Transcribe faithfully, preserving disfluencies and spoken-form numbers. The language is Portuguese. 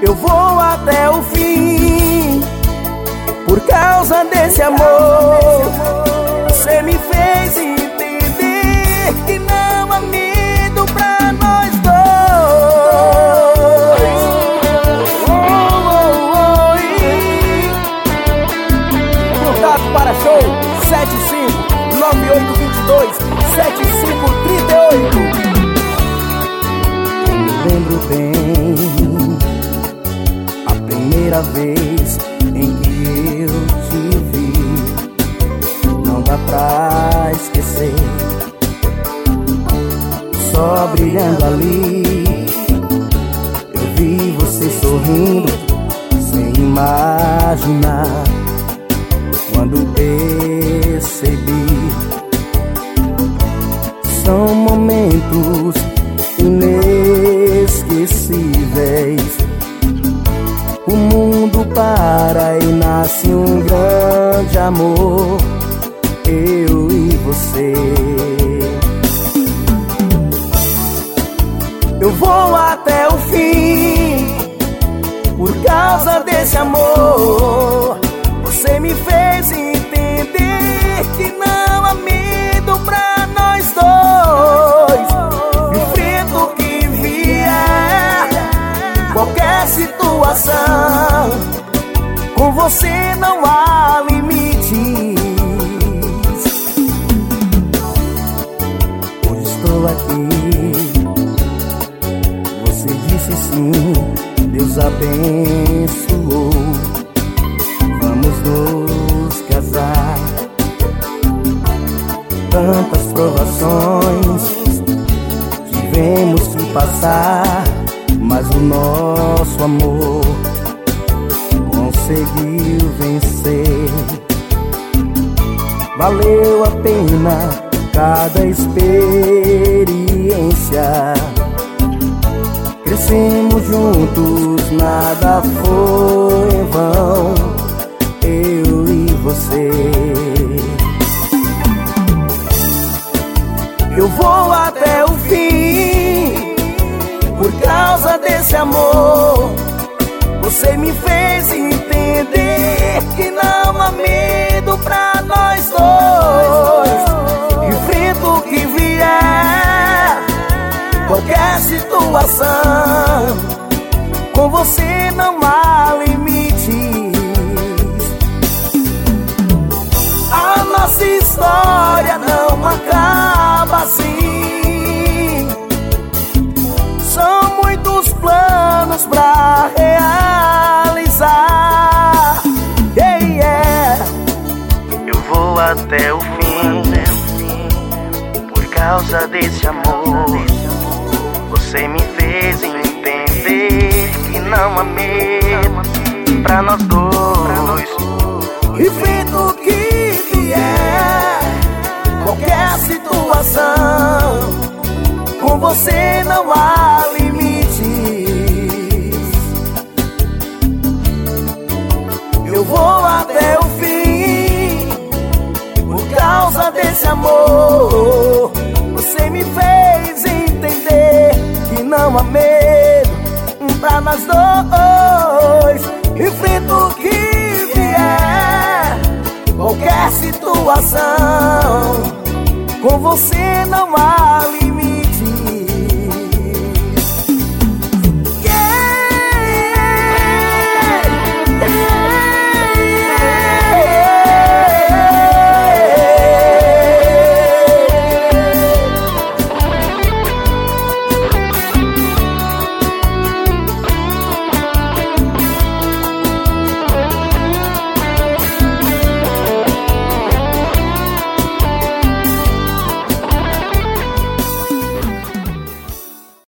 Eu vou até o fim. Por causa desse amor, você me fez entender que não há medo pra nós dois. Oh, oh, oh, oh. Contato para show sete cinco nove oito dois dois sete cinco três oito. Eu me lembro bem a primeira vez em que eu te vi. Não dá pra esquecer, só brilhando ali. Eu vi você sorrindo sem imaginar. Quando percebi, são momentos inesquecíveis. O mundo para e nasce um grande amor, eu e você. Eu vou até o fim. Por causa desse amor, você me fez entender que não há medo pra nós dois. Enfrento o que vier, qualquer situação, com você não há limites. Hoje estou aqui, você disse sim, Deus abençoou. Vamos nos casar. Tantas provações tivemos que passar, mas o nosso amor conseguiu vencer. Valeu a pena cada experiência. Crescemos juntos, nada foi em vão, eu e você. Eu vou até o fim. Por causa desse amor, você me fez entender que não há medo pra nós dois. Enfrento o que vier, qualquer situação, com você não há limites. A nossa história não acaba assim. São muitos planos pra realizar. Yeah, yeah. Eu vou até o fim. Por causa desse amor, você me fez entender que não há medo pra nós dois. Enfrento o que vier, qualquer situação, com você não há limites. Eu vou até o fim. Por causa desse amor, você me fez entender que não há medo pra nós dois. Enfrento o que vier, qualquer situação, com você não há limite.